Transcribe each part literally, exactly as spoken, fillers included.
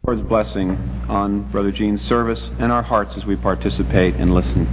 Lord's blessing on Brother Gene's service and our hearts as we participate and listen.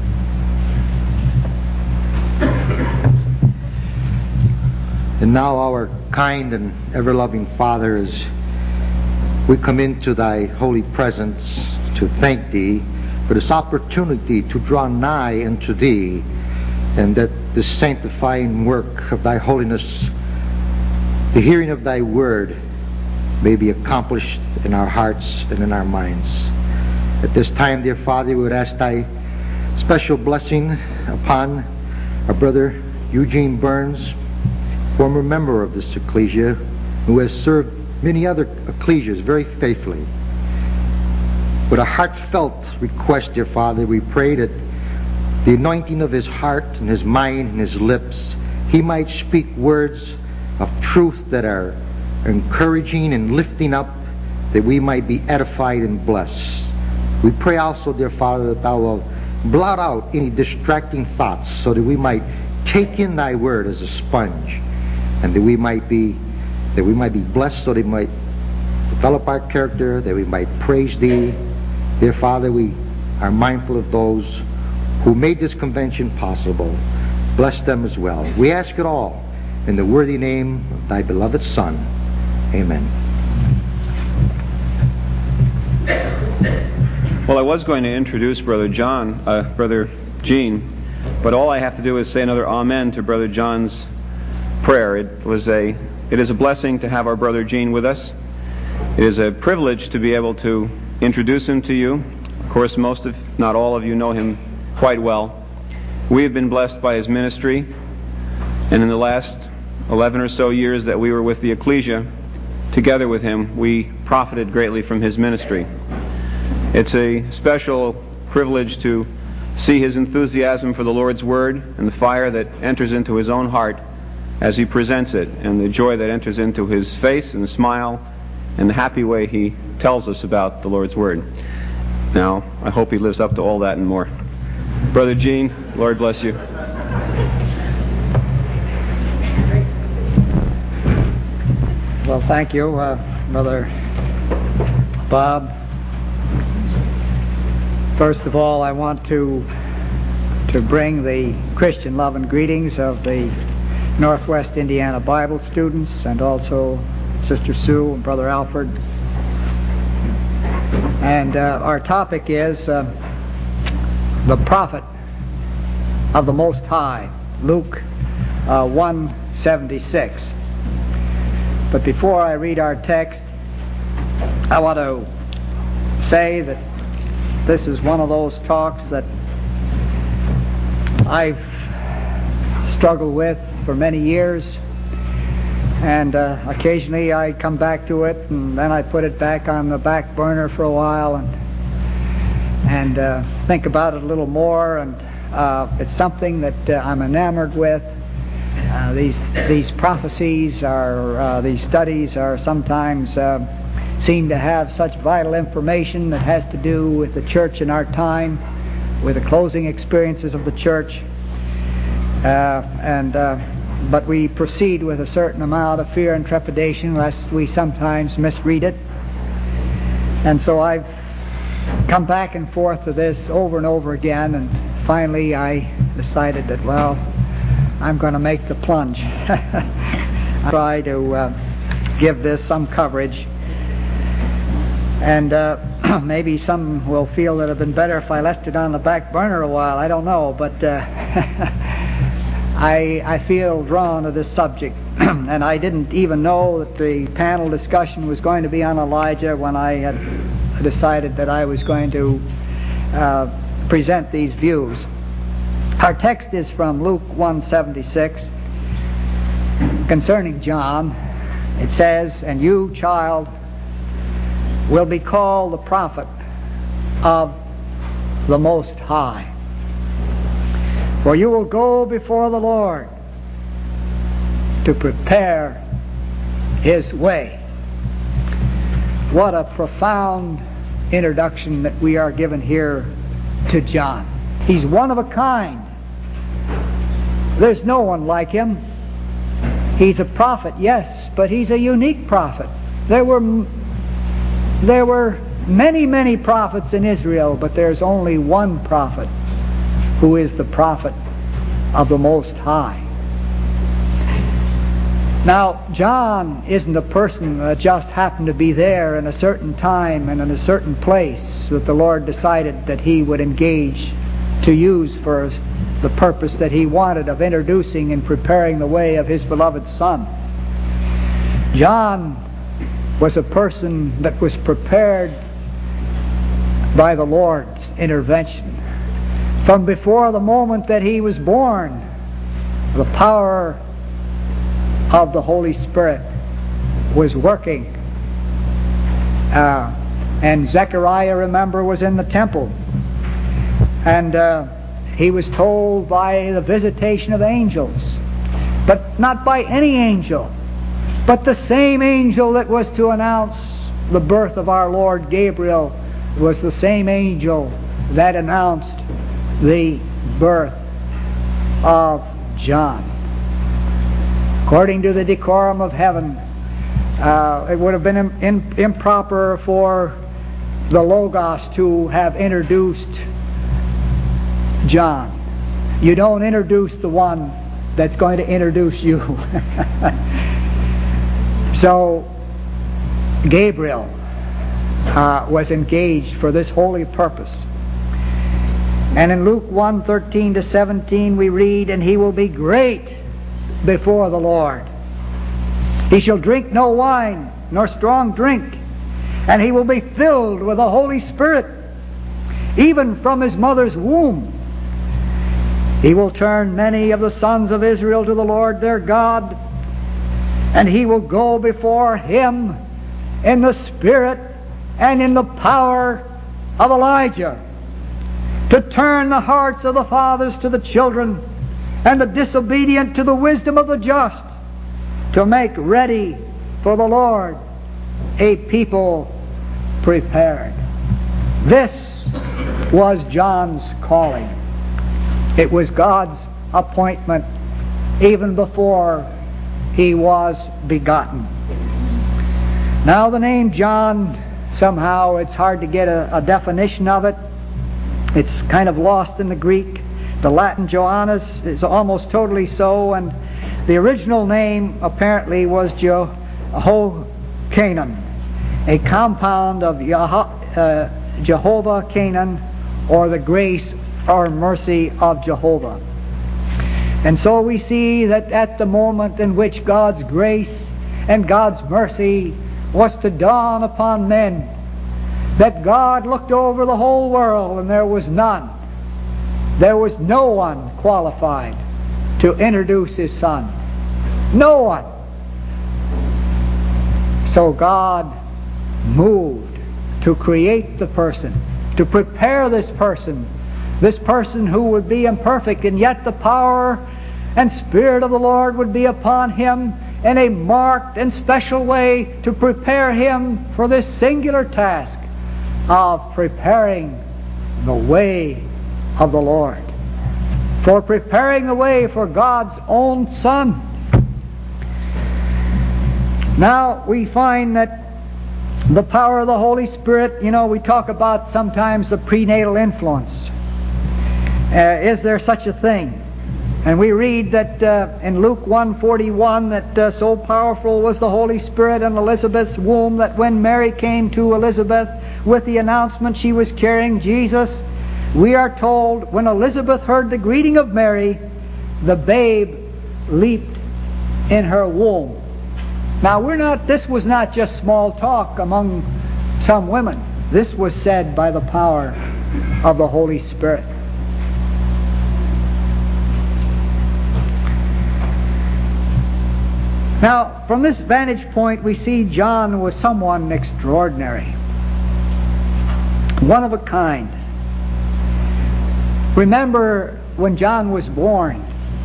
And now, our kind and ever-loving Father, as we come into Thy holy presence to thank Thee for this opportunity to draw nigh unto Thee, and that the sanctifying work of Thy holiness, the hearing of Thy word, may be accomplished in our hearts and in our minds. At this time, dear Father, we would ask Thy special blessing upon our brother Eugene Burns, former member of this ecclesia, who has served many other ecclesias very faithfully. With a heartfelt request, dear Father, we pray that the anointing of his heart and his mind and his lips, he might speak words of truth that are encouraging and lifting up, that we might be edified and blessed. We pray also, dear Father, that Thou wilt blot out any distracting thoughts, so that we might take in Thy word as a sponge, and that we might be that we might be blessed, so that we might develop our character, that we might praise Thee. Dear Father, we are mindful of those who made this convention possible. Bless them as well. We ask it all in the worthy name of Thy beloved Son. Amen. Well, I was going to introduce Brother John, uh, Brother Gene, but all I have to do is say another amen to Brother John's prayer. It was a, it is a blessing to have our Brother Gene with us. It is a privilege to be able to introduce him to you. Of course, most of, not all of you know him quite well. We have been blessed by his ministry, and in the last eleven or so years that we were with the ecclesia, together with him, we profited greatly from his ministry. It's a special privilege to see his enthusiasm for the Lord's Word and the fire that enters into his own heart as he presents it, and the joy that enters into his face and the smile and the happy way he tells us about the Lord's Word. Now, I hope he lives up to all that and more. Brother Gene, Lord bless you. Well, thank you, uh, Brother Bob. First of all, I want to to bring the Christian love and greetings of the Northwest Indiana Bible students, and also Sister Sue and Brother Alfred. And uh, our topic is uh, the prophet of the Most High, Luke uh, one seventy-six. But before I read our text, I want to say that this is one of those talks that I've struggled with for many years, and uh, occasionally I come back to it, and then I put it back on the back burner for a while and and uh, think about it a little more, and uh, it's something that uh, I'm enamored with. Uh, these these prophecies are uh, these studies are sometimes uh, seem to have such vital information that has to do with the church in our time, with the closing experiences of the church, uh, and uh, but we proceed with a certain amount of fear and trepidation, lest we sometimes misread it. And so I've come back and forth to this over and over again, and finally I decided that, well, I'm going to make the plunge. I try to uh, give this some coverage, and uh, maybe some will feel that it would have been better if I left it on the back burner a while. I don't know, but uh, I, I feel drawn to this subject, and I didn't even know that the panel discussion was going to be on Elijah when I had decided that I was going to uh, present these views. Our text is from Luke one seventy-six concerning John. It says, "And you, child, will be called the prophet of the Most High. For you will go before the Lord to prepare His way." What a profound introduction that we are given here to John. He's one of a kind. There's no one like him. He's a prophet, yes, but he's a unique prophet. There were there were many, many prophets in Israel, but there's only one prophet who is the prophet of the Most High. Now, John isn't a person that just happened to be there in a certain time and in a certain place that the Lord decided that He would engage to use for the purpose that He wanted of introducing and preparing the way of His beloved Son. John was a person that was prepared by the Lord's intervention. From before the moment that he was born, the power of the Holy Spirit was working. Uh, and Zechariah, remember, was in the temple. And uh, he was told by the visitation of angels, but not by any angel, but the same angel that was to announce the birth of our Lord, Gabriel, was the same angel that announced the birth of John. According to the decorum of heaven, uh, it would have been im- im- improper for the Logos to have introduced John. You don't introduce the one that's going to introduce you. So Gabriel uh, was engaged for this holy purpose. And in Luke one, thirteen to seventeen we read, "And he will be great before the Lord. He shall drink no wine, nor strong drink, and he will be filled with the Holy Spirit, even from his mother's womb. He will turn many of the sons of Israel to the Lord their God, and he will go before him in the spirit and in the power of Elijah, to turn the hearts of the fathers to the children, and the disobedient to the wisdom of the just, to make ready for the Lord a people prepared." This was John's calling. It was God's appointment even before he was begotten. Now the name John, somehow it's hard to get a, a definition of it. It's kind of lost in the Greek. The Latin Johannes is almost totally so, and the original name apparently was Jehochanan, a compound of Yah- uh, Jehovah Canaan, or the grace or mercy of Jehovah. And so we see that at the moment in which God's grace and God's mercy was to dawn upon men, that God looked over the whole world and there was none. There was no one qualified to introduce His Son. No one. So God moved to create the person, to prepare this person, this person who would be imperfect, and yet the power and Spirit of the Lord would be upon him in a marked and special way to prepare him for this singular task of preparing the way of the Lord, for preparing the way for God's own Son. Now we find that the power of the Holy Spirit, you know, we talk about sometimes the prenatal influence. Uh, is there such a thing? And we read that uh, in Luke one forty-one that uh, so powerful was the Holy Spirit in Elizabeth's womb that when Mary came to Elizabeth with the announcement she was carrying Jesus, we are told when Elizabeth heard the greeting of Mary, the babe leaped in her womb. Now we're not, this was not just small talk among some women. This was said by the power of the Holy Spirit. Now, from this vantage point, we see John was someone extraordinary, one of a kind. Remember when John was born,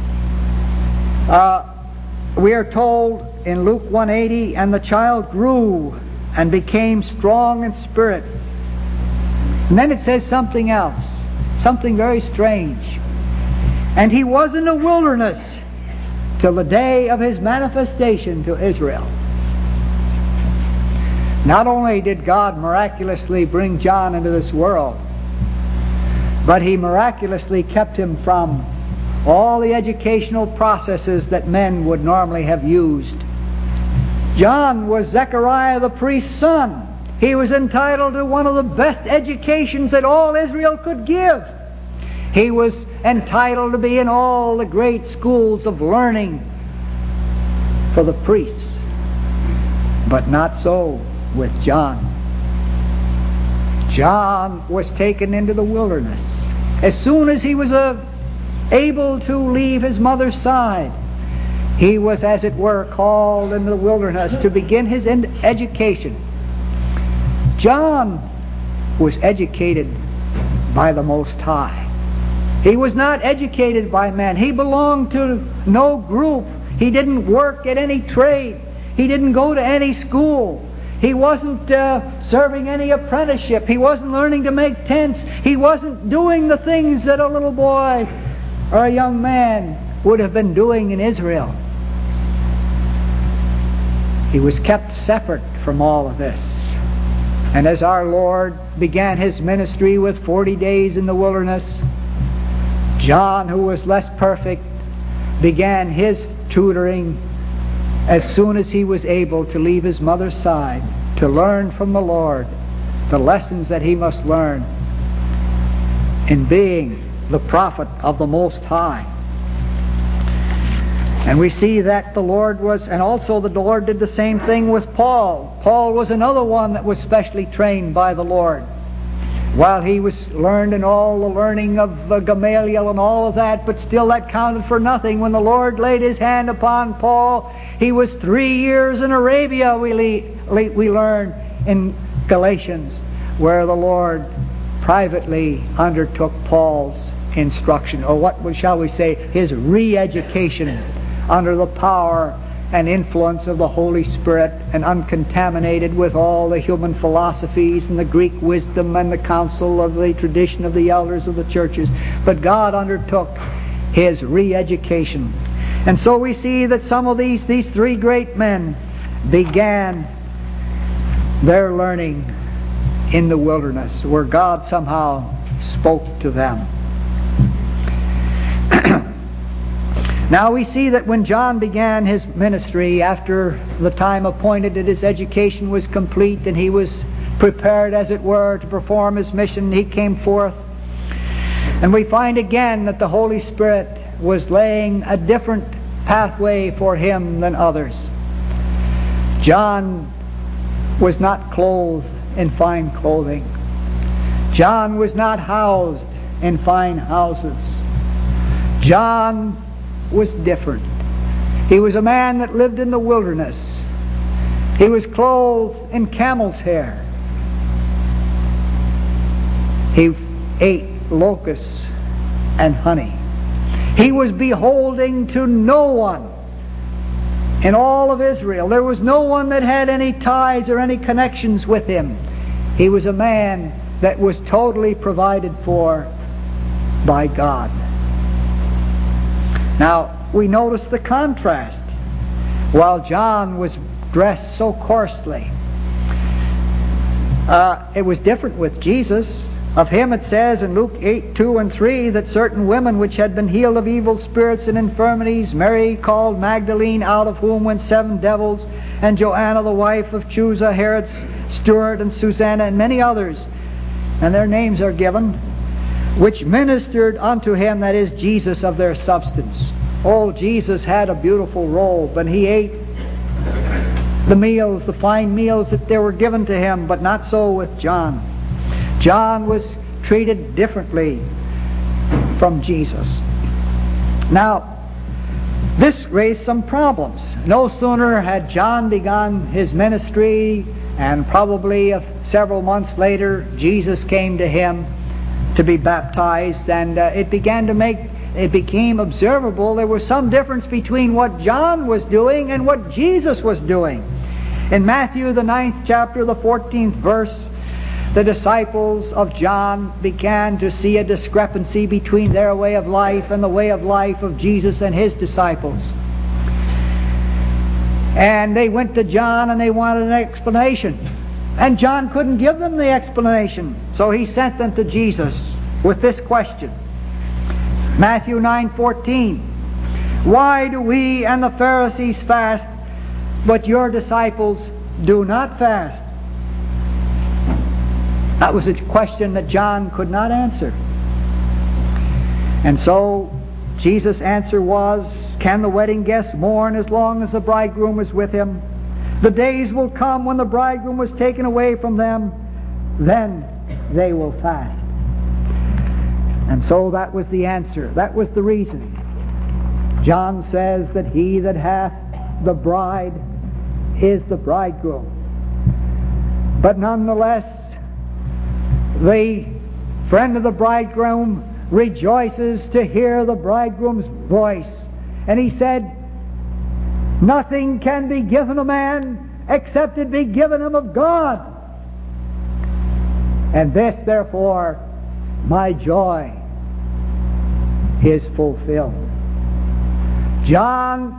uh, we are told in Luke one eighty, "And the child grew and became strong in spirit." And then it says something else, something very strange. "And he was in the wilderness till the day of his manifestation to Israel." Not only did God miraculously bring John into this world, but He miraculously kept him from all the educational processes that men would normally have used. John was Zechariah the priest's son. He was entitled to one of the best educations that all Israel could give. He was entitled to be in all the great schools of learning for the priests. But not so with John. John was taken into the wilderness. As soon as he was uh, able to leave his mother's side, he was, as it were, called into the wilderness to begin his education. John was educated by the Most High. He was not educated by men. He belonged to no group. He didn't work at any trade. He didn't go to any school. He wasn't uh, serving any apprenticeship. He wasn't learning to make tents. He wasn't doing the things that a little boy or a young man would have been doing in Israel. He was kept separate from all of this. And as our Lord began His ministry with forty days in the wilderness, John, who was less perfect, began his tutoring as soon as he was able to leave his mother's side to learn from the Lord the lessons that he must learn in being the prophet of the Most High. And we see that the Lord was, and also the Lord did the same thing with Paul. Paul was another one that was specially trained by the Lord. While he was learned in all the learning of uh, Gamaliel and all of that, but still that counted for nothing. When the Lord laid His hand upon Paul, he was three years in Arabia, we, le- we learn in Galatians, where the Lord privately undertook Paul's instruction, or what shall we say, his re-education under the power and influence of the Holy Spirit, and uncontaminated with all the human philosophies and the Greek wisdom and the counsel of the tradition of the elders of the churches. But God undertook His re-education. And so we see that some of these, these three great men began their learning in the wilderness, where God somehow spoke to them. Now we see that when John began his ministry, after the time appointed that his education was complete and he was prepared, as it were, to perform his mission, he came forth. And we find again that the Holy Spirit was laying a different pathway for him than others. John was not clothed in fine clothing. John was not housed in fine houses. John was different. He was a man that lived in the wilderness. He was clothed in camel's hair. He ate locusts and honey. He was beholding to no one in all of Israel. There was no one that had any ties or any connections with him. He was a man that was totally provided for by God. Now, we notice the contrast. While John was dressed so coarsely, uh, it was different with Jesus. Of him it says in Luke eight, two and three, that certain women which had been healed of evil spirits and infirmities, Mary called Magdalene, out of whom went seven devils, and Joanna the wife of Chuza, Herod's steward, and Susanna, and many others, and their names are given, which ministered unto him, that is Jesus, of their substance. Oh, Jesus had a beautiful robe, and he ate the meals, the fine meals that they were given to him, but not so with John. John was treated differently from Jesus. Now, this raised some problems. No sooner had John begun his ministry, and probably several months later, Jesus came to him to be baptized, and uh, it began to make, it became observable there was some difference between what John was doing and what Jesus was doing. In Matthew, the ninth chapter, the fourteenth verse, the disciples of John began to see a discrepancy between their way of life and the way of life of Jesus and His disciples. And they went to John and they wanted an explanation. And John couldn't give them the explanation, so he sent them to Jesus with this question. Matthew nine fourteen. Why do we and the Pharisees fast, but your disciples do not fast? That was a question that John could not answer. And so Jesus' answer was, can the wedding guests mourn as long as the bridegroom is with him? The days will come when the bridegroom was taken away from them, then they will fast. And so that was the answer. That was the reason. John says that he that hath the bride is the bridegroom. But nonetheless, the friend of the bridegroom rejoices to hear the bridegroom's voice. And he said, nothing can be given a man except it be given him of God. And this, therefore, my joy is fulfilled. John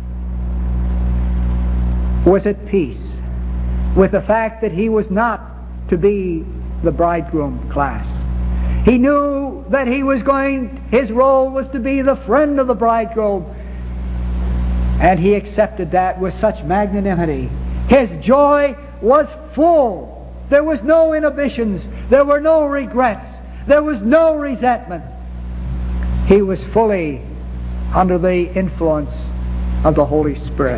was at peace with the fact that he was not to be the bridegroom class. He knew that he was going, his role was to be the friend of the bridegroom. And he accepted that with such magnanimity. His joy was full. There was no inhibitions. There were no regrets. There was no resentment. He was fully under the influence of the Holy Spirit.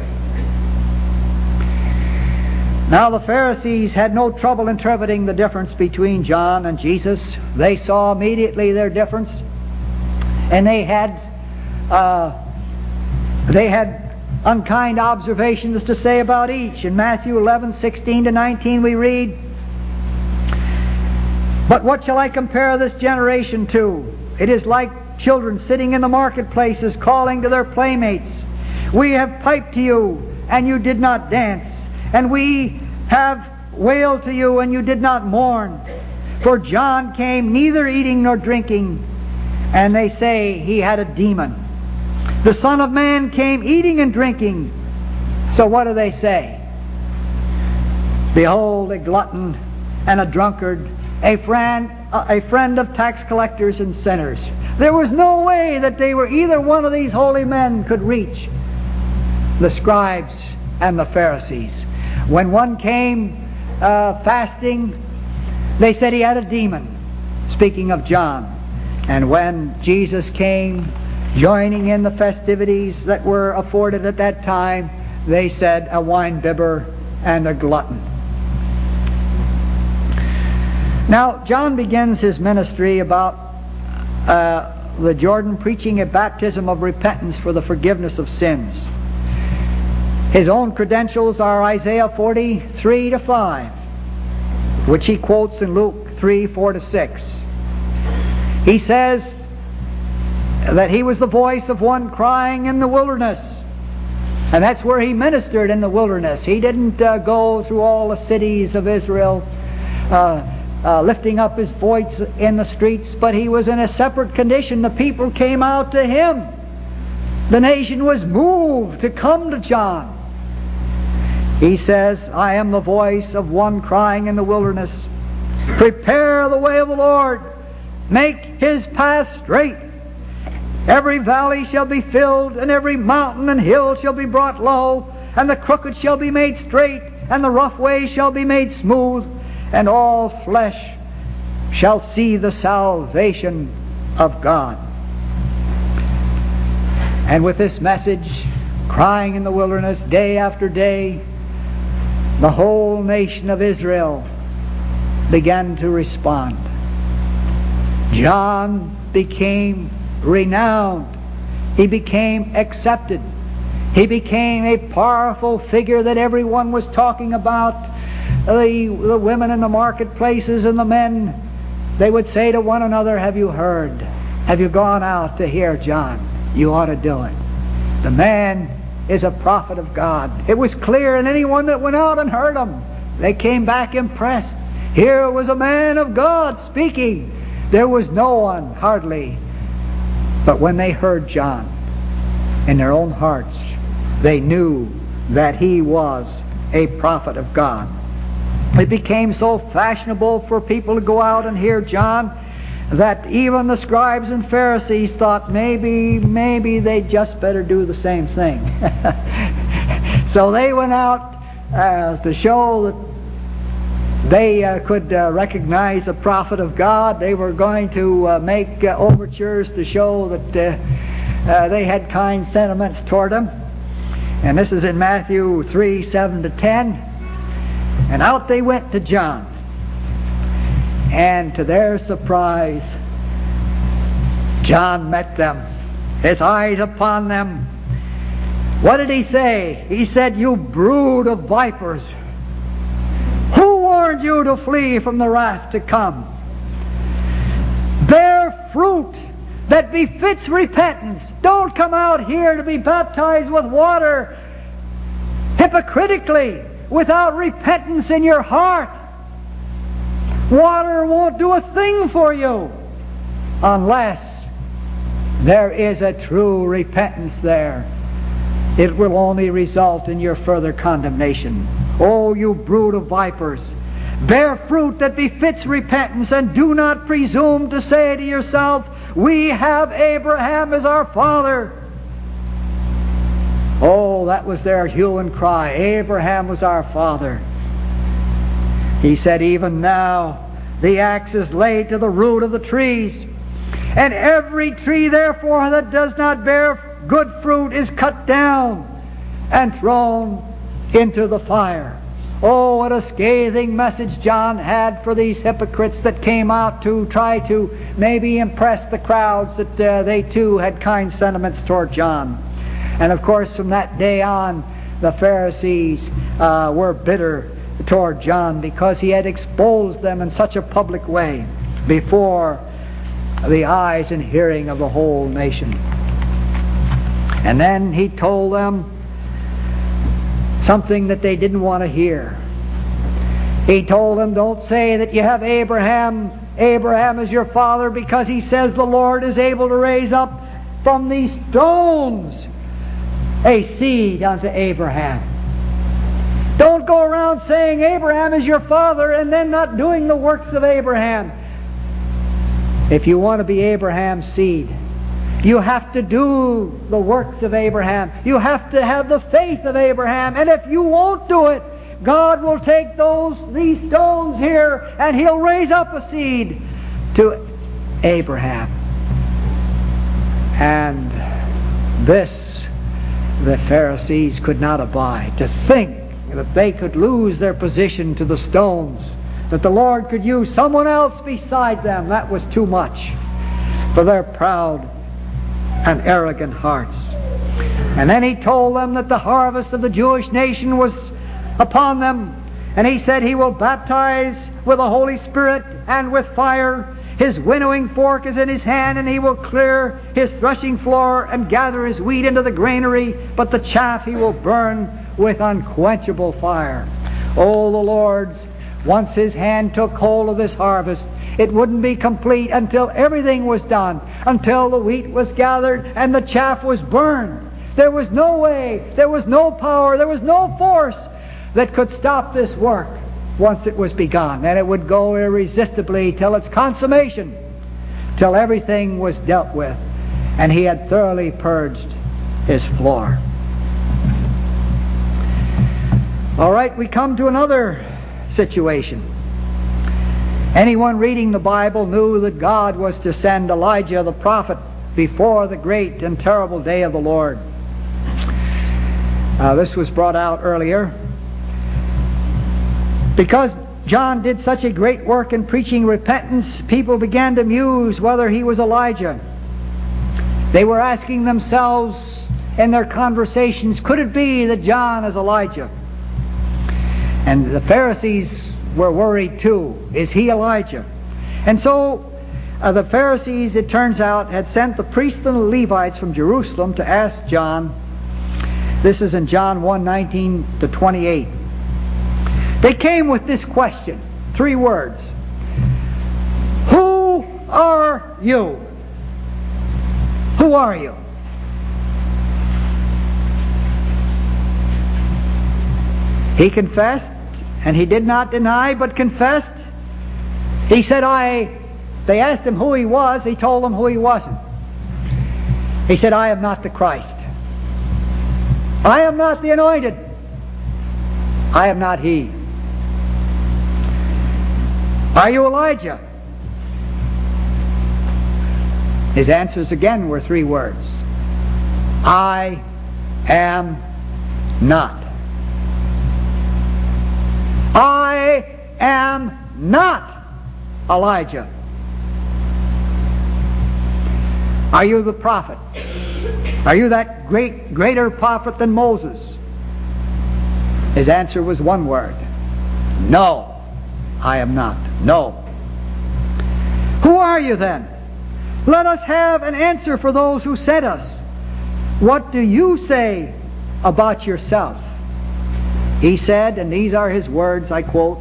Now the Pharisees had no trouble interpreting the difference between John and Jesus. They saw immediately their difference, and they had uh, they had unkind observations to say about each. In Matthew eleven sixteen to nineteen we read, "But what shall I compare this generation to? It is like children sitting in the marketplaces, calling to their playmates. We have piped to you, and you did not dance. And we have wailed to you, and you did not mourn. For John came neither eating nor drinking, and they say he had a demon. The Son of Man came eating and drinking." So what do they say? "Behold, a glutton and a drunkard, a friend, a friend of tax collectors and sinners." There was no way that they were either one of these holy men could reach the scribes and the Pharisees. When one came uh, fasting, they said he had a demon, speaking of John. And when Jesus came, joining in the festivities that were afforded at that time, they said a wine-bibber and a glutton. Now, John begins his ministry about uh, the Jordan, preaching a baptism of repentance for the forgiveness of sins. His own credentials are Isaiah forty-three to five, which he quotes in Luke three four to six. He says that he was the voice of one crying in the wilderness. And that's where he ministered, in the wilderness. He didn't uh, go through all the cities of Israel uh, uh, lifting up his voice in the streets, but he was in a separate condition. The people came out to him. The nation was moved to come to John. He says, "I am the voice of one crying in the wilderness, prepare the way of the Lord, make his path straight. Every valley shall be filled, and every mountain and hill shall be brought low, and the crooked shall be made straight, and the rough way shall be made smooth, and all flesh shall see the salvation of God." And with this message, crying in the wilderness day after day, the whole nation of Israel began to respond. John became renowned. He became accepted. He became a powerful figure that everyone was talking about. The, the women in the marketplaces and the men, they would say to one another, "Have you heard? Have you gone out to hear John? You ought to do it. The man is a prophet of God." It was clear, and anyone that went out and heard him, they came back impressed. Here was a man of God speaking. There was no one, hardly. But when they heard John, in their own hearts, they knew that he was a prophet of God. It became so fashionable for people to go out and hear John that even the scribes and Pharisees thought maybe, maybe they'd just better do the same thing. So they went out uh, to show that they uh, could uh, recognize a prophet of God. They were going to uh, make uh, overtures to show that uh, uh, they had kind sentiments toward him. And this is in Matthew three, seven to ten. And out they went to John. And to their surprise, John met them, his eyes upon them. What did he say? He said, "You brood of vipers, who warned you to flee from the wrath to come? Bear fruit that befits repentance. Don't come out here to be baptized with water hypocritically, without repentance in your heart. Water won't do a thing for you unless there is a true repentance there. It will only result in your further condemnation. Oh, you brood of vipers, bear fruit that befits repentance, and do not presume to say to yourself, 'We have Abraham as our father.'" Oh, that was their hue and cry. Abraham was our father. He said, "Even now the axe is laid to the root of the trees, and every tree therefore that does not bear good fruit is cut down and thrown into the fire." Oh, what a scathing message John had for these hypocrites that came out to try to maybe impress the crowds that uh, they too had kind sentiments toward John. And of course, from that day on, the Pharisees uh, were bitter toward John because he had exposed them in such a public way before the eyes and hearing of the whole nation. And then he told them something that they didn't want to hear. He told them, "Don't say that you have Abraham, Abraham is your father, because he says the Lord is able to raise up from these stones a seed unto Abraham." Don't go around saying Abraham is your father and then not doing the works of Abraham. If you want to be Abraham's seed, you have to do the works of Abraham. You have to have the faith of Abraham. And if you won't do it, God will take those these stones here and He'll raise up a seed to Abraham. And this the Pharisees could not abide. To think that they could lose their position to the stones, that the Lord could use someone else beside them, that was too much for their proud and arrogant hearts. And then He told them that the harvest of the Jewish nation was upon them, and He said He will baptize with the Holy Spirit and with fire. His winnowing fork is in His hand, and He will clear His threshing floor and gather His wheat into the granary, but the chaff He will burn with unquenchable fire. Oh, the Lord's, once His hand took hold of this harvest, it wouldn't be complete until everything was done, until the wheat was gathered and the chaff was burned. There was no way, there was no power, there was no force that could stop this work once it was begun. And it would go irresistibly till its consummation, till everything was dealt with and He had thoroughly purged His floor. All right, we come to another situation. Anyone reading the Bible knew that God was to send Elijah the prophet before the great and terrible day of the Lord. Uh, this was brought out earlier. Because John did such a great work in preaching repentance, people began to muse whether he was Elijah. They were asking themselves in their conversations, could it be that John is Elijah? And the Pharisees were worried too. Is he Elijah? And so uh, the Pharisees, it turns out, had sent the priests and the Levites from Jerusalem to ask John. This is in John one, nineteen to twenty-eight. They came with this question, three words. Who are you? Who are you? He confessed, and he did not deny but confessed. He said, I, they asked him who he was, he told them who he wasn't. He said, I am not the Christ. I am not the anointed. I am not he. Are you Elijah? His answers again were three words. I am not. I am not Elijah. Are you the prophet? Are you that great, greater prophet than Moses? His answer was one word. No, I am not. No. Who are you then? Let us have an answer for those who sent us. What do you say about yourself? He said, and these are his words, I quote,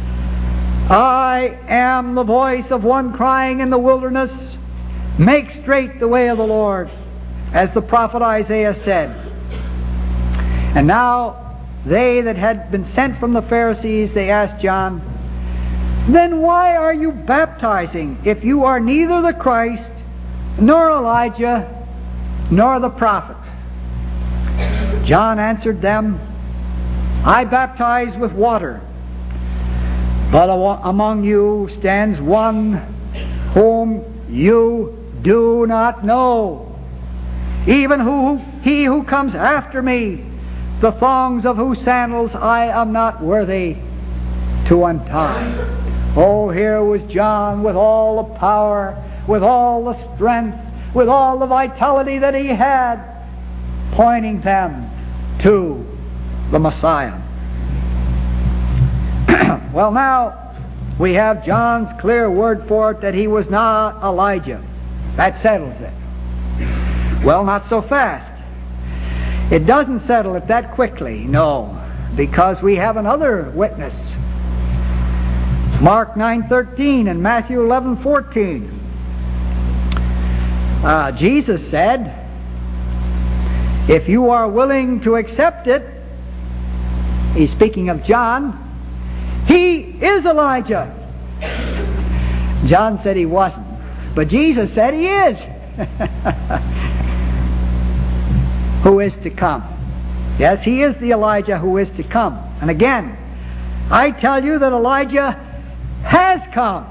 I am the voice of one crying in the wilderness, make straight the way of the Lord, as the prophet Isaiah said. And now they that had been sent from the Pharisees, they asked John, then why are you baptizing if you are neither the Christ, nor Elijah, nor the prophet? John answered them, I baptize with water, but among you stands one whom you do not know, even who he who comes after me, the thongs of whose sandals I am not worthy to untie. Oh, here was John with all the power, with all the strength, with all the vitality that he had, pointing them to the Messiah. Well, now we have John's clear word for it that he was not Elijah. That settles it. Well, not so fast. It doesn't settle it that quickly, no, because we have another witness. Mark nine thirteen and Matthew eleven fourteen. Uh, Jesus said, if you are willing to accept it, he's speaking of John, he is Elijah. John said he wasn't, but Jesus said he is. Who is to come. Yes, he is the Elijah who is to come. And again, I tell you that Elijah has come.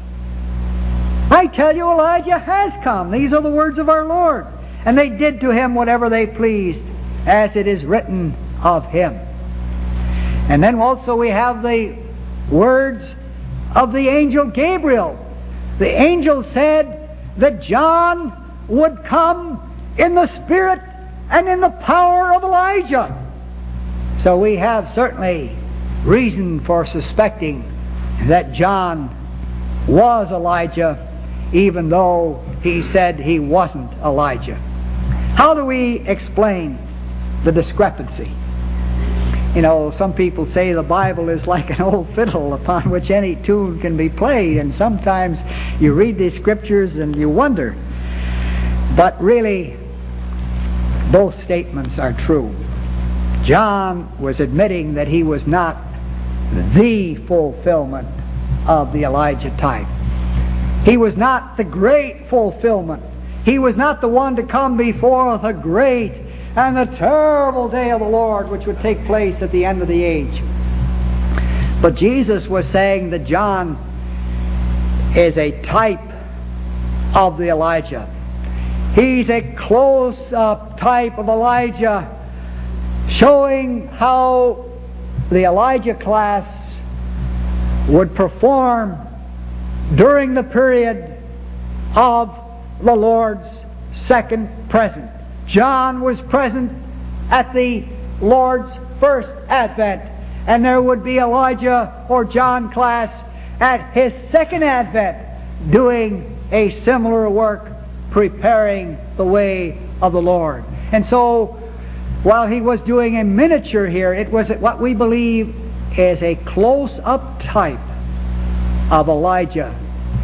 I tell you, Elijah has come. These are the words of our Lord. And they did to him whatever they pleased, as it is written of him. And then also we have the words of the angel Gabriel. The angel said that John would come in the spirit and in the power of Elijah. So we have certainly reason for suspecting that John was Elijah, even though he said he wasn't Elijah. How do we explain the discrepancy? You know, some people say the Bible is like an old fiddle upon which any tune can be played, and sometimes you read these scriptures and you wonder. But really, both statements are true. John was admitting that he was not the fulfillment of the Elijah type. He was not the great fulfillment. He was not the one to come before the great and the terrible day of the Lord, which would take place at the end of the age. But Jesus was saying that John is a type of the Elijah. He's a close-up type of Elijah, showing how the Elijah class would perform during the period of the Lord's second present. John was present at the Lord's first advent, and there would be Elijah or John class at his second advent doing a similar work, preparing the way of the Lord. And so, while he was doing a miniature here, it was what we believe is a close-up type of Elijah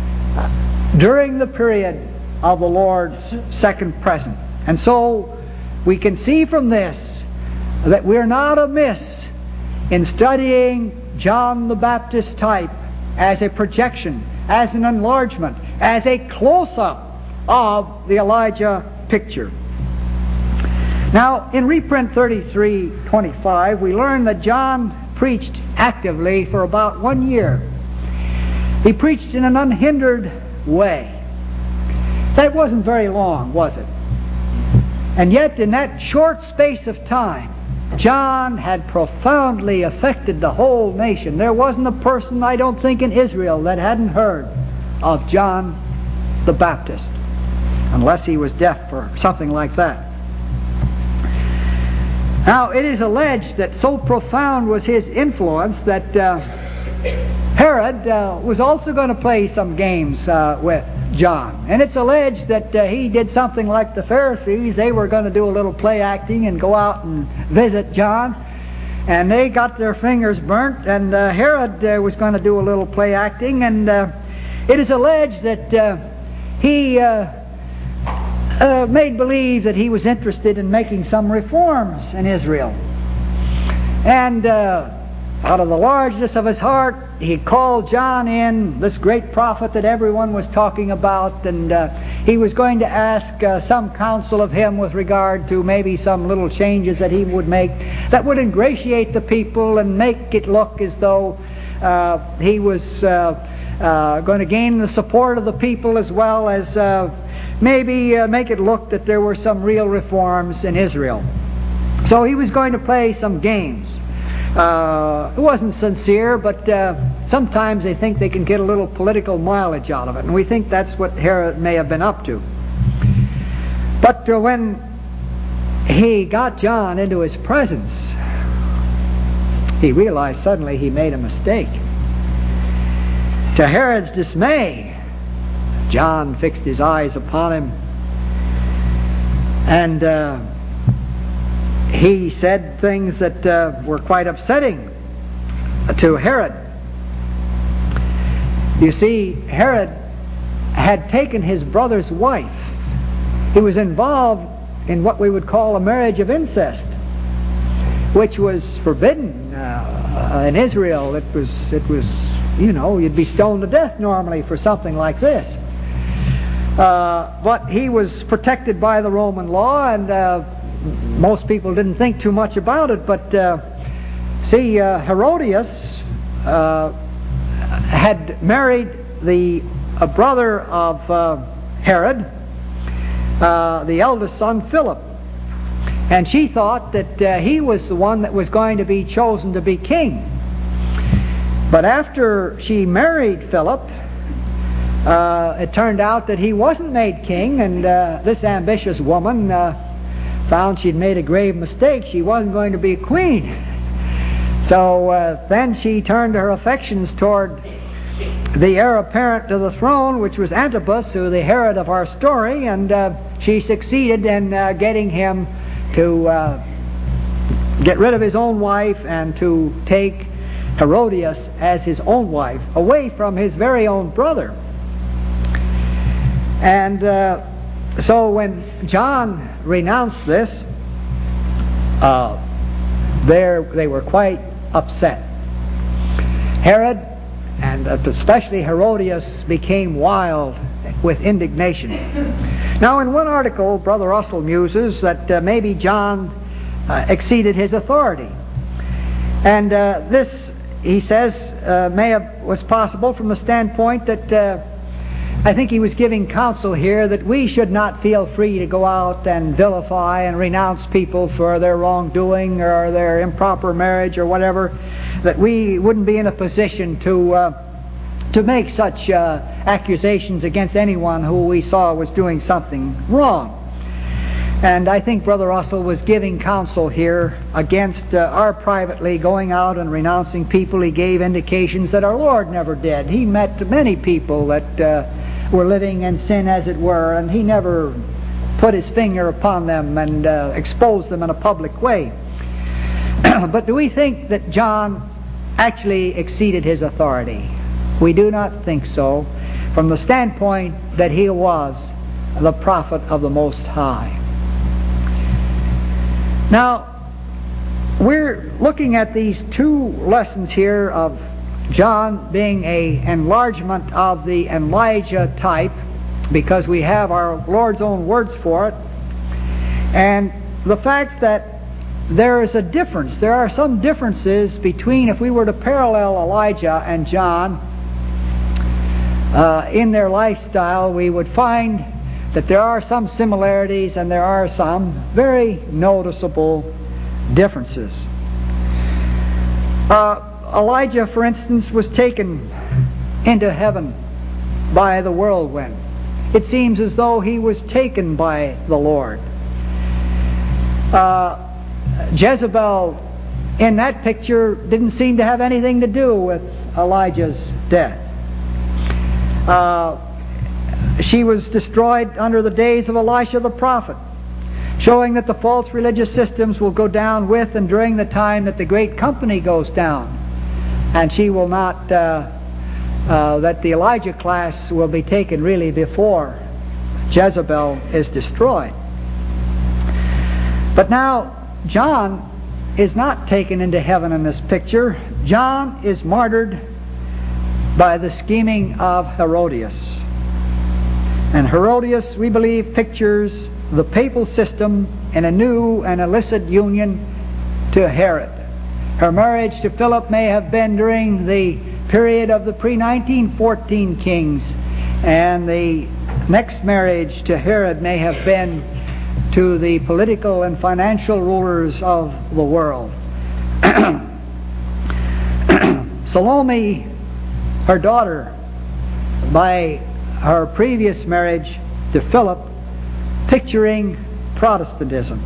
during the period of the Lord's second present. And so, we can see from this that we're not amiss in studying John the Baptist type as a projection, as an enlargement, as a close-up of the Elijah picture. Now, in reprint thirty-three twenty-five, we learn that John preached actively for about one year. He preached in an unhindered way. That wasn't very long, was it? And yet, in that short space of time, John had profoundly affected the whole nation. There wasn't a person, I don't think, in Israel that hadn't heard of John the Baptist, unless he was deaf or something like that. Now, it is alleged that so profound was his influence that uh, Herod uh, was also going to play some games uh, with John. And it's alleged that uh, he did something like the Pharisees. They were going to do a little play acting and go out and visit John. And they got their fingers burnt. And uh, Herod uh, was going to do a little play acting. And uh, it is alleged that uh, he uh, uh, made believe that he was interested in making some reforms in Israel. And uh, out of the largeness of his heart, he called John in, this great prophet that everyone was talking about, and uh, he was going to ask uh, some counsel of him with regard to maybe some little changes that he would make that would ingratiate the people and make it look as though uh, he was uh, uh, going to gain the support of the people, as well as uh, maybe uh, make it look that there were some real reforms in Israel. So he was going to play some games. Uh, it wasn't sincere, but uh, sometimes they think they can get a little political mileage out of it, and we think that's what Herod may have been up to. But uh, when he got John into his presence, he realized suddenly he made a mistake. To Herod's dismay, John fixed his eyes upon him, and uh, he said things that uh, were quite upsetting to Herod. You see, Herod had taken his brother's wife. He was involved in what we would call a marriage of incest, which was forbidden uh, in Israel. It was, it was, you know, you'd be stoned to death normally for something like this. Uh, but he was protected by the Roman law, and uh, most people didn't think too much about it. But uh, see, uh, Herodias uh, had married the uh, brother of uh, Herod, uh, the eldest son Philip, and she thought that uh, he was the one that was going to be chosen to be king. But after she married Philip, uh, it turned out that he wasn't made king, and uh, this ambitious woman uh, found she'd made a grave mistake. She wasn't going to be queen. So uh, then she turned her affections toward the heir apparent to the throne, which was Antipas, who the Herod of our story, and uh, she succeeded in uh, getting him to uh, get rid of his own wife and to take Herodias as his own wife, away from his very own brother. And uh, so when John renounced this, uh, there they were quite upset. Herod, and especially Herodias, became wild with indignation. Now, in one article, Brother Russell muses that uh, maybe John uh, exceeded his authority. And uh, this, he says, uh, may have was possible from the standpoint that uh, I think he was giving counsel here that we should not feel free to go out and vilify and renounce people for their wrongdoing or their improper marriage or whatever, that we wouldn't be in a position to uh, to make such uh, accusations against anyone who we saw was doing something wrong. And I think Brother Russell was giving counsel here against uh, our privately going out and renouncing people. He gave indications that our Lord never did. He met many people that uh, were living in sin, as it were, and He never put His finger upon them and uh, exposed them in a public way. But do we think that John actually exceeded his authority? We do not think so, from the standpoint that he was the prophet of the Most High. Now, we're looking at these two lessons here of John being an enlargement of the Elijah type, because we have our Lord's own words for it, and the fact that there is a difference. There are some differences between, if we were to parallel Elijah and John uh, in their lifestyle, we would find that there are some similarities and there are some very noticeable differences. Uh, Elijah, for instance, was taken into heaven by the whirlwind. It seems as though he was taken by the Lord. Uh, Jezebel, in that picture, didn't seem to have anything to do with Elijah's death. Uh, she was destroyed under the days of Elisha the prophet, showing that the false religious systems will go down with and during the time that the great company goes down. And she will not, uh, uh, that the Elijah class will be taken really before Jezebel is destroyed. But now, John is not taken into heaven in this picture. John is martyred by the scheming of Herodias. And Herodias, we believe, pictures the papal system in a new and illicit union to Herod. Her marriage to Philip may have been during the period of the pre nineteen fourteen kings, and the next marriage to Herod may have been to the political and financial rulers of the world. Salome, her daughter, by her previous marriage to Philip, picturing Protestantism.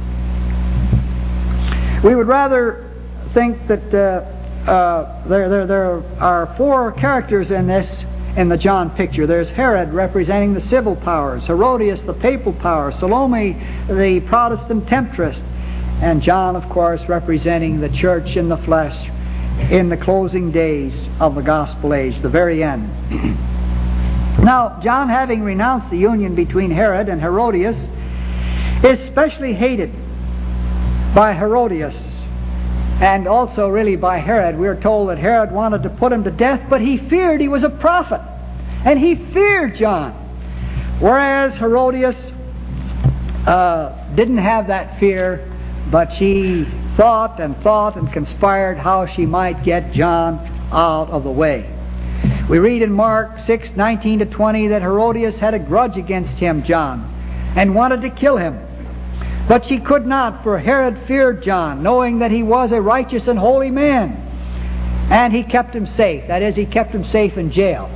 We would rather think that uh, uh, there, there, there are four characters in this, in the John picture. There's Herod, representing the civil powers, Herodias, the papal power, Salome, the Protestant temptress, and John, of course, representing the church in the flesh in the closing days of the gospel age, the very end. Now, John, having renounced the union between Herod and Herodias, is specially hated by Herodias and also really by Herod. We're told that Herod wanted to put him to death, but he feared he was a prophet, and he feared John. Whereas Herodias uh, didn't have that fear, but she thought and thought and conspired how she might get John out of the way. We read in Mark six, nineteen to twenty that Herodias had a grudge against him, John, and wanted to kill him. But she could not, for Herod feared John, knowing that he was a righteous and holy man. And he kept him safe. That is, he kept him safe in jail.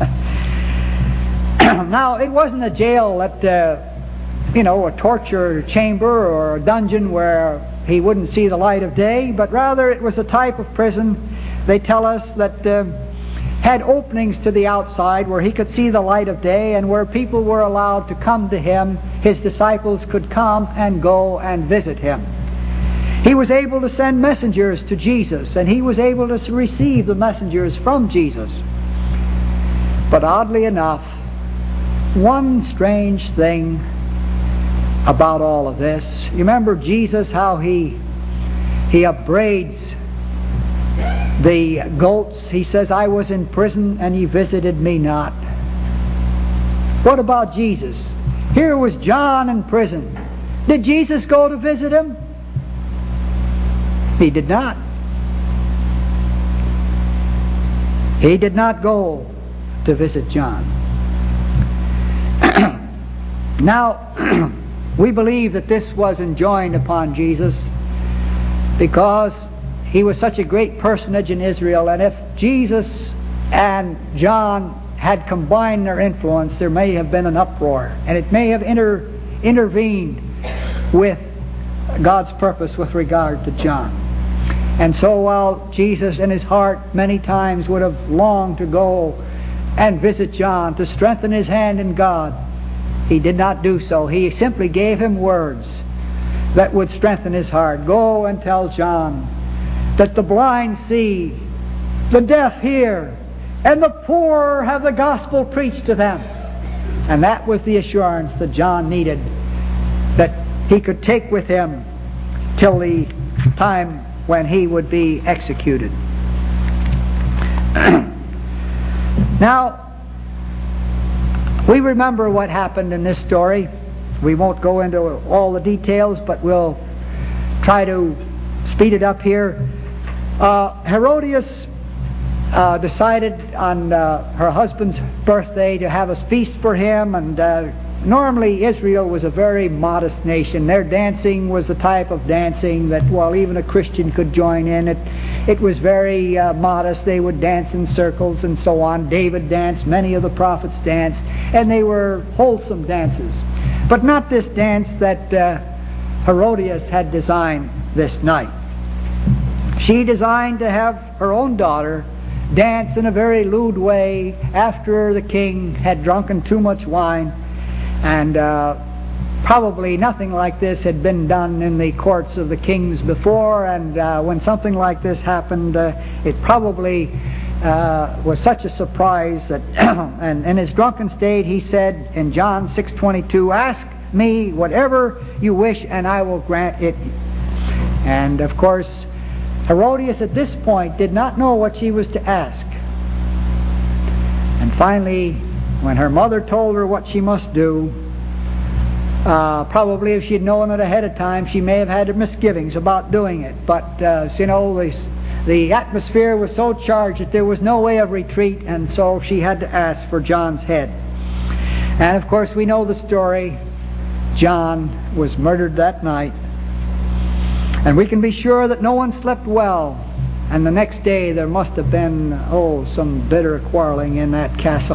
Now, it wasn't a jail that, uh, you know, a torture chamber or a dungeon where he wouldn't see the light of day, but rather it was a type of prison, they tell us, that uh, had openings to the outside where he could see the light of day, and where people were allowed to come to him. His disciples could come and go and visit him. He was able to send messengers to Jesus, and he was able to receive the messengers from Jesus. But oddly enough, one strange thing about all of this, you remember Jesus, how he he upbraids the goats. He says, I was in prison and ye visited me not. What about Jesus? Here was John in prison. Did Jesus go to visit him? He did not. He did not go to visit John. Now, we believe that this was enjoined upon Jesus because he was such a great personage in Israel, and if Jesus and John had combined their influence, there may have been an uproar, and it may have inter- intervened with God's purpose with regard to John. And so while Jesus in his heart many times would have longed to go and visit John, to strengthen his hand in God, he did not do so. He simply gave him words that would strengthen his heart. Go and tell John that the blind see, the deaf hear, and the poor have the gospel preached to them. And that was the assurance that John needed, that he could take with him till the time when he would be executed. Now, we remember what happened in this story. We won't go into all the details, but we'll try to speed it up here. Uh, Herodias uh, decided on uh, her husband's birthday to have a feast for him, and uh, normally Israel was a very modest nation. Their dancing was the type of dancing that, while even a Christian could join in, it, it was very uh, modest. They would dance in circles and so on. David danced, many of the prophets danced, and they were wholesome dances. But not this dance that uh, Herodias had designed this night. She designed to have her own daughter dance in a very lewd way after the king had drunken too much wine. And uh, probably nothing like this had been done in the courts of the kings before, and uh, when something like this happened, uh, it probably uh, was such a surprise that and in his drunken state he said in John six twenty-two, "Ask me whatever you wish and I will grant it." And of course, Herodias at this point did not know what she was to ask. And finally, when her mother told her what she must do, uh, probably if she had known it ahead of time, she may have had misgivings about doing it. But, uh, you know, the, the atmosphere was so charged that there was no way of retreat, and so she had to ask for John's head. And, of course, we know the story. John was murdered that night. And we can be sure that no one slept well. And the next day there must have been, oh, some bitter quarreling in that castle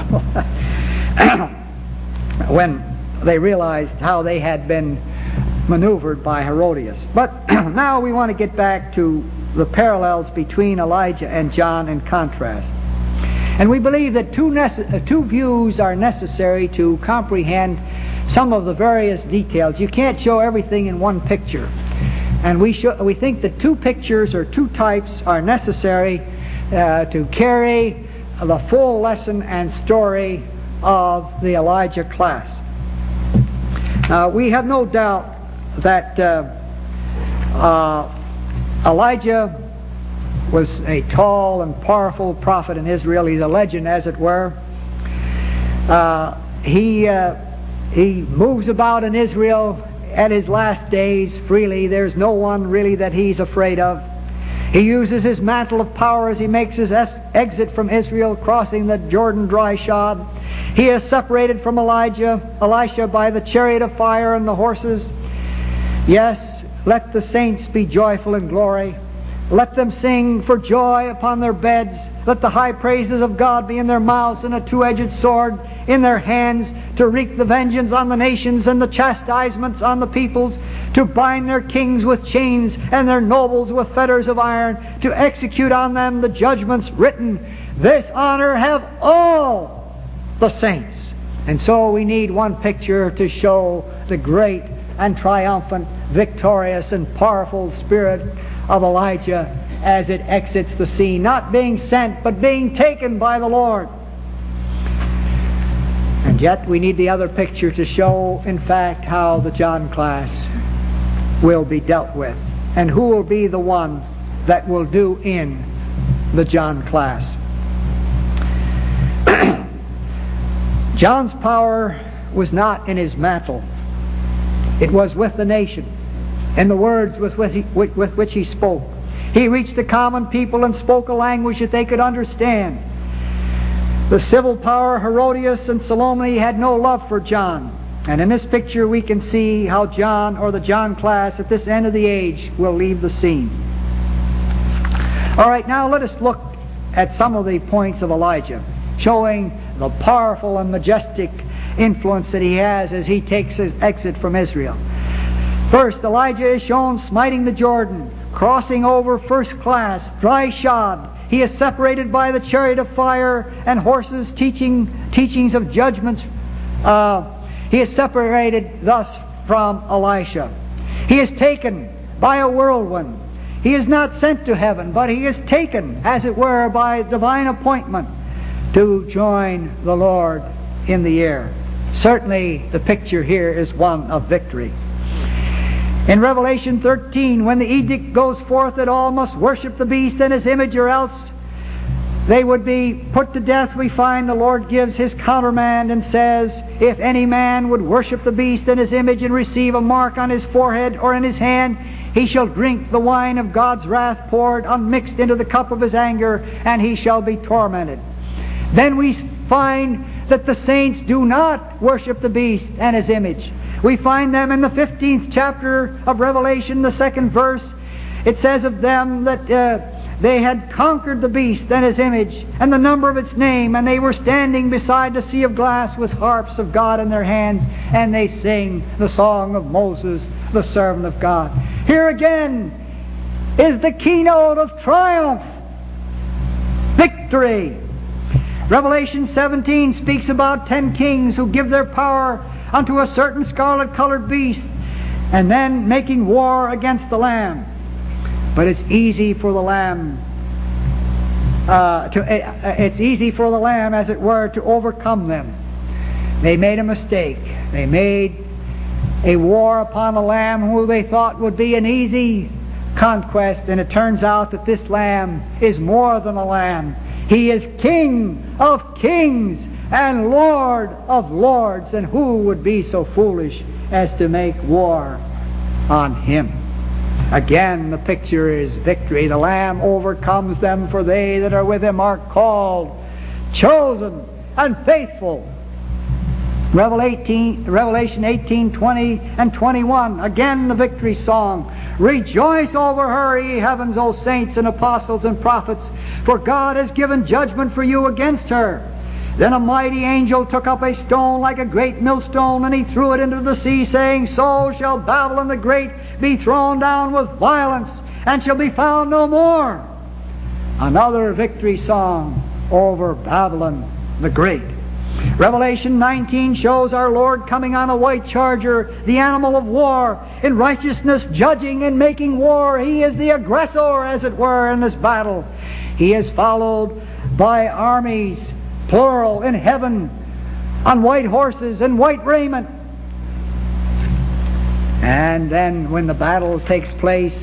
when they realized how they had been maneuvered by Herodias. But now we want to get back to the parallels between Elijah and John in contrast. And we believe that two, nece- two views are necessary to comprehend some of the various details. You can't show everything in one picture. And we, show, we think that two pictures or two types are necessary uh, to carry the full lesson and story of the Elijah class. Uh, we have no doubt that uh, uh, Elijah was a tall and powerful prophet in Israel. He's a legend, as it were. Uh, he, uh, he moves about in Israel at his last days freely. There's no one really that he's afraid of. He uses his mantle of power as he makes his es- exit from Israel, crossing the Jordan dry shod. He is separated from Elijah, Elisha by the chariot of fire and the horses. Yes, let the saints be joyful in glory. Let them sing for joy upon their beds. Let the high praises of God be in their mouths and a two-edged sword in their hands, to wreak the vengeance on the nations and the chastisements on the peoples, to bind their kings with chains and their nobles with fetters of iron, to execute on them the judgments written. This honor have all the saints. And so we need one picture to show the great and triumphant, victorious and powerful spirit of Elijah as it exits the scene, not being sent, but being taken by the Lord. And yet we need the other picture to show, in fact, how the John class will be dealt with, and who will be the one that will do in the John class. John's power was not in his mantle. It was with the nation, in the words with which he, with, with which he spoke. He reached the common people and spoke a language that they could understand. The civil power, Herodias and Salome, had no love for John. And in this picture we can see how John, or the John class, at this end of the age, will leave the scene. All right, now let us look at some of the points of Elijah, showing the powerful and majestic influence that he has as he takes his exit from Israel. First, Elijah is shown smiting the Jordan, crossing over first class, dry shod. He is separated by the chariot of fire and horses, teaching teachings of judgments. Uh, he is separated thus from Elisha. He is taken by a whirlwind. He is not sent to heaven, but he is taken, as it were, by divine appointment to join the Lord in the air. Certainly, the picture here is one of victory. In Revelation thirteen, when the edict goes forth that all must worship the beast and his image or else they would be put to death, we find the Lord gives His countermand and says, if any man would worship the beast and his image and receive a mark on his forehead or in his hand, he shall drink the wine of God's wrath poured unmixed into the cup of His anger, and he shall be tormented. Then we find that the saints do not worship the beast and his image. We find them in the fifteenth chapter of Revelation, the second verse. It says of them that uh, they had conquered the beast and his image and the number of its name, and they were standing beside the sea of glass with harps of God in their hands, and they sing the song of Moses, the servant of God. Here again is the keynote of triumph, victory. Revelation seventeen speaks about ten kings who give their power unto a certain scarlet-colored beast, and then making war against the Lamb. But it's easy for the Lamb, uh, to, uh, it's easy for the Lamb, as it were, to overcome them. They made a mistake. They made a war upon the Lamb who they thought would be an easy conquest, and it turns out that this Lamb is more than a lamb. He is King of kings and Lord of lords, and who would be so foolish as to make war on Him? Again, the picture is victory. The Lamb overcomes them, for they that are with Him are called, chosen, and faithful. Revelation eighteen, twenty, and twenty-one. Again, the victory song. Rejoice over her, ye heavens, O saints and apostles and prophets, for God has given judgment for you against her. Then a mighty angel took up a stone like a great millstone, and he threw it into the sea, saying, So shall Babylon the Great be thrown down with violence, and shall be found no more. Another victory song over Babylon the Great. Revelation nineteen shows our Lord coming on a white charger, the animal of war, in righteousness judging and making war. He is the aggressor, as it were, in this battle. He is followed by armies, plural, in heaven, on white horses and white raiment. And then when the battle takes place,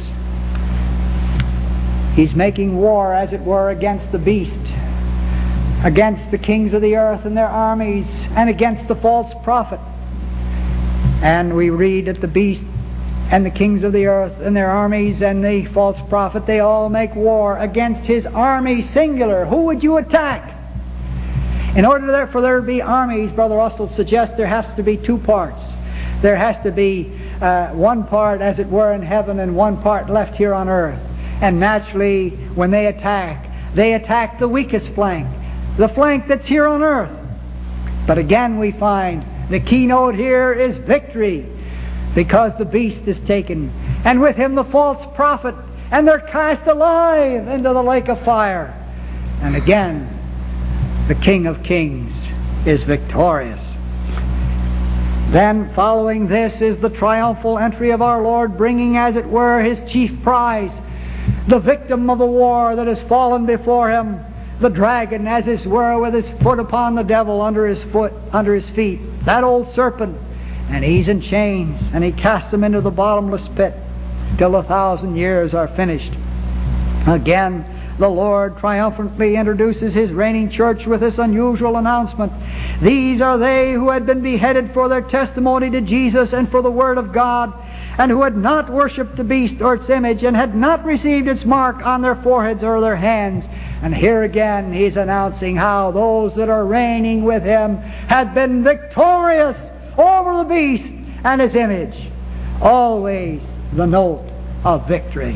He's making war, as it were, against the beast, against the kings of the earth and their armies, and against the false prophet. And we read that the beast and the kings of the earth and their armies and the false prophet, they all make war against his army, singular. Who would you attack? In order for there to be armies, Brother Russell suggests there has to be two parts. There has to be uh, one part, as it were, in heaven, and one part left here on earth. And naturally, when they attack, they attack the weakest flank, the flank that's here on earth. But again, we find the keynote here is victory, because the beast is taken, and with him the false prophet, and they're cast alive into the lake of fire. And again, the King of Kings is victorious. Then, following this, is the triumphal entry of our Lord, bringing, as it were, His chief prize, the victim of the war that has fallen before Him, the dragon, as it were, with his foot upon the devil, under his foot, under his feet, that old serpent. And he's in chains, and he casts him into the bottomless pit till a thousand years are finished. Again, the Lord triumphantly introduces His reigning church with this unusual announcement. These are they who had been beheaded for their testimony to Jesus and for the Word of God, and who had not worshipped the beast or its image, and had not received its mark on their foreheads or their hands. And here again He's announcing how those that are reigning with Him had been victorious over the beast and his image. Always the note of victory.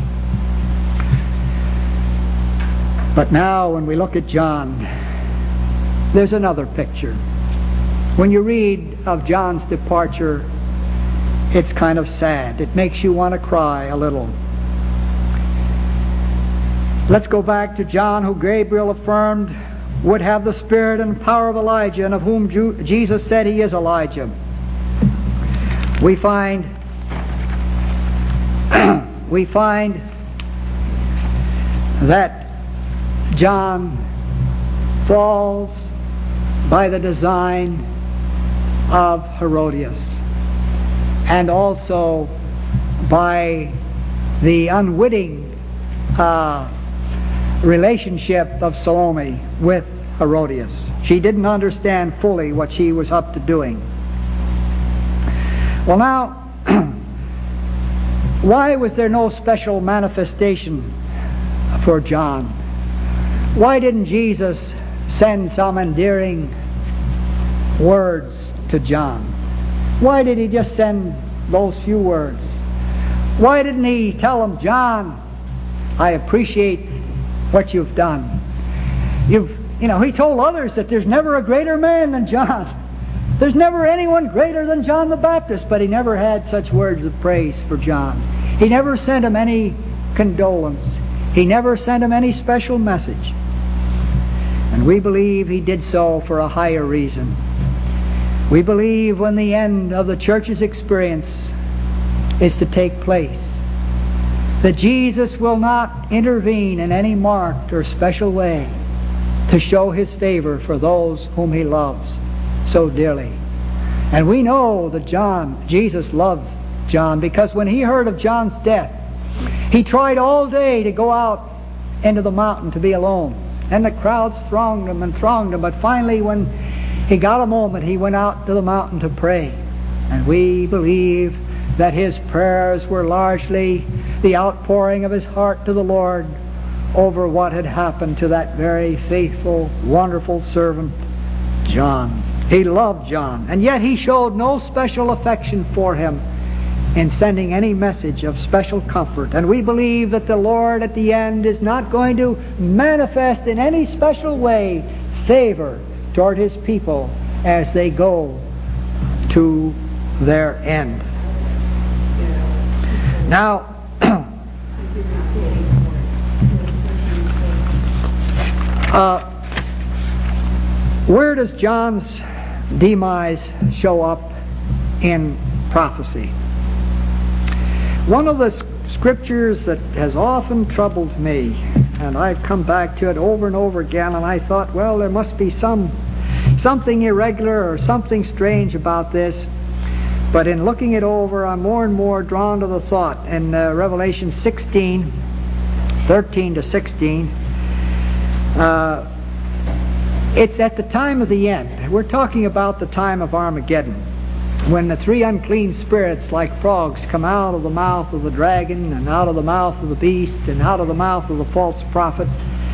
But now when we look at John, there's another picture. When you read of John's departure, it's kind of sad. It makes you want to cry a little. Let's go back to John, who Gabriel affirmed would have the spirit and power of Elijah, and of whom Jesus said he is Elijah. We find we find that John falls by the design of Herodias, and also by the unwitting uh, relationship of Salome with Herodias. She didn't understand fully what she was up to doing. Well, now, why was there no special manifestation for John? Why didn't Jesus send some endearing words to John? Why did he just send those few words? Why didn't he tell him, John, I appreciate what you've done. You've, you know, he told others that there's never a greater man than John. There's never anyone greater than John the Baptist, but he never had such words of praise for John. He never sent him any condolence. He never sent him any special message. And we believe he did so for a higher reason. We believe when the end of the church's experience is to take place, that Jesus will not intervene in any marked or special way to show His favor for those whom He loves so dearly. And we know that John, Jesus loved John, because when he heard of John's death, he tried all day to go out into the mountain to be alone. And the crowds thronged him and thronged him, but finally when he got a moment, he went out to the mountain to pray. And we believe that his prayers were largely the outpouring of his heart to the Lord over what had happened to that very faithful, wonderful servant, John. He loved John, and yet he showed no special affection for him in sending any message of special comfort. And we believe that the Lord at the end is not going to manifest in any special way favor toward His people as they go to their end. Now, uh, where does John's demise show up in prophecy? One of the scriptures that has often troubled me, and I've come back to it over and over again, and I thought, well, there must be some something irregular or something strange about this. But in looking it over, I'm more and more drawn to the thought in uh, Revelation sixteen, thirteen to sixteen. Uh, it's at the time of the end. We're talking about the time of Armageddon, when the three unclean spirits like frogs come out of the mouth of the dragon and out of the mouth of the beast and out of the mouth of the false prophet.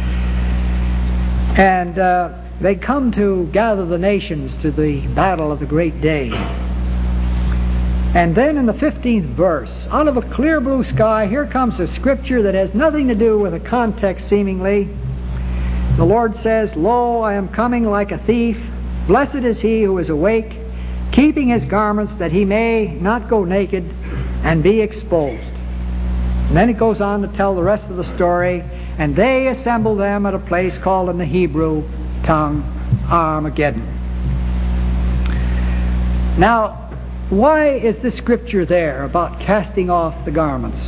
And uh, they come to gather the nations to the battle of the great day. And then in the fifteenth verse, out of a clear blue sky, here comes a scripture that has nothing to do with the context seemingly. The Lord says, Lo, I am coming like a thief. Blessed is he who is awake, keeping his garments that he may not go naked and be exposed. And then it goes on to tell the rest of the story. And they assemble them at a place called in the Hebrew tongue Armageddon. Now, why is this scripture there about casting off the garments?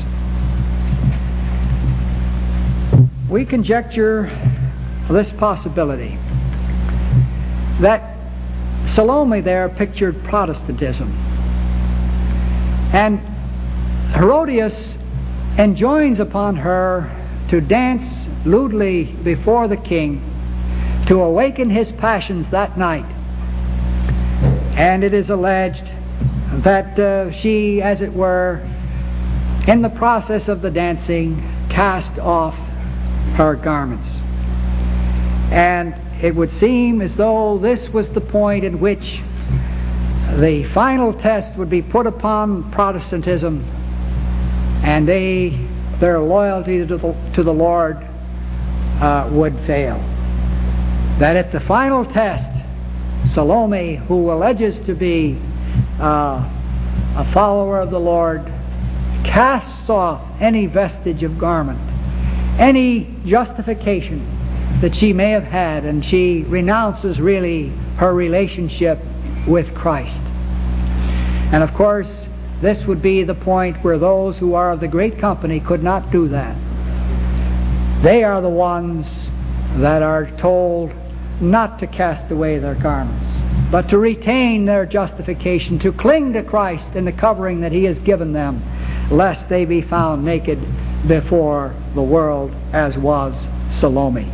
We conjecture this possibility, that Salome there pictured Protestantism, and Herodias enjoins upon her to dance lewdly before the king to awaken his passions that night. And it is alleged that uh, she, as it were, in the process of the dancing, cast off her garments. And it would seem as though this was the point in which the final test would be put upon Protestantism, and they, their loyalty to the, to the Lord uh, would fail. That at the final test, Salome, who alleges to be uh, a follower of the Lord, casts off any vestige of garment, any justification that she may have had, and she renounces really her relationship with Christ. And of course, this would be the point where those who are of the great company could not do that. They are the ones that are told not to cast away their garments, but to retain their justification, to cling to Christ and the covering that He has given them, lest they be found naked before the world, as was Salome.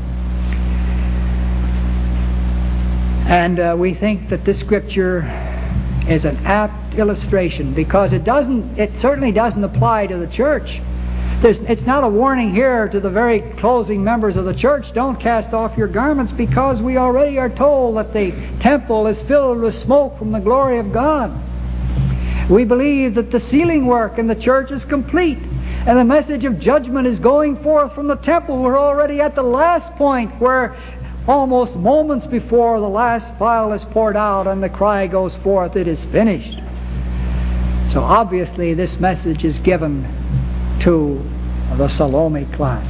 And uh, we think that this scripture is an apt illustration, because it doesn't, it certainly doesn't apply to the church. There's, it's not a warning here to the very closing members of the church, don't cast off your garments, because we already are told that the temple is filled with smoke from the glory of God. We believe that the sealing work in the church is complete, and the message of judgment is going forth from the temple. We're already at the last point, where almost moments before the last vial is poured out and the cry goes forth, it is finished. So obviously this message is given to the Salome class.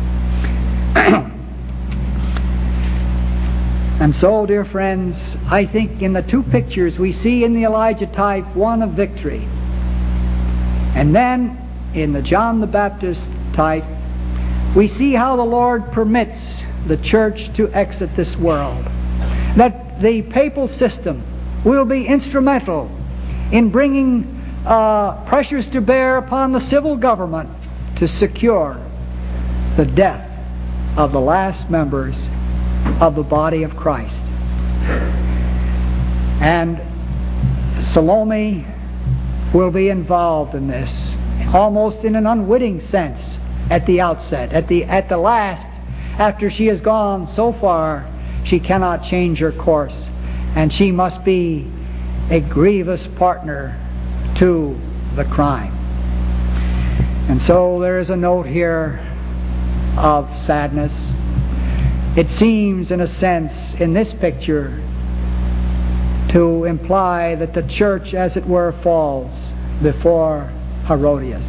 And so, dear friends, I think in the two pictures we see in the Elijah type one of victory, and then in the John the Baptist type we see how the Lord permits the church to exit this world. That the papal system will be instrumental in bringing uh, pressures to bear upon the civil government to secure the death of the last members of the body of Christ. And Salome will be involved in this, almost in an unwitting sense at the outset. At the, at the last, after she has gone so far, she cannot change her course, and she must be a grievous partner to the crime. And so there is a note here of sadness. It seems, in a sense, in this picture, to imply that the church, as it were, falls before Herodias.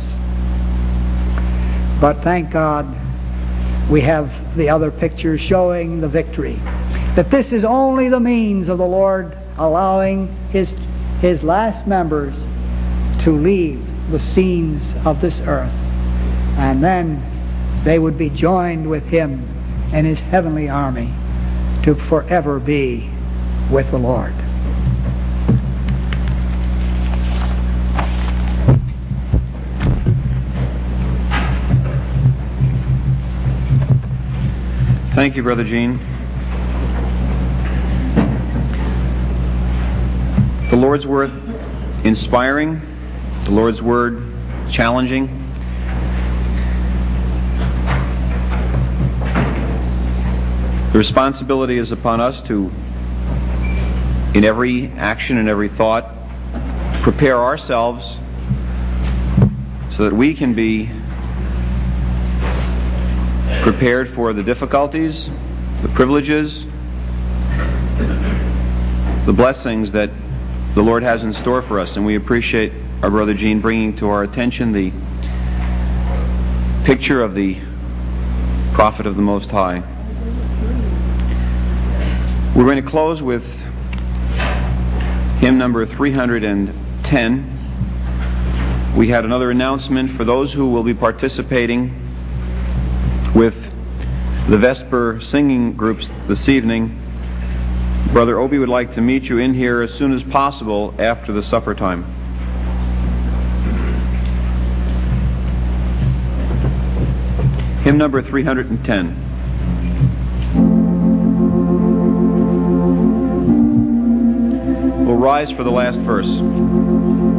But thank God, we have the other picture showing the victory. That this is only the means of the Lord allowing His, His last members to leave the scenes of this earth. And then they would be joined with Him and His heavenly army to forever be with the Lord. Thank you, Brother Gene. The Lord's Word inspiring, the Lord's Word challenging. The responsibility is upon us to, in every action and every thought, prepare ourselves so that we can be prepared for the difficulties, the privileges, the blessings that the Lord has in store for us. And we appreciate our Brother Gene bringing to our attention the picture of the prophet of the Most High. We're going to close with hymn number three hundred ten. We had another announcement for those who will be participating with the Vesper singing groups this evening. Brother Obi would like to meet you in here as soon as possible after the supper time. Hymn number three hundred ten. We'll rise for the last verse.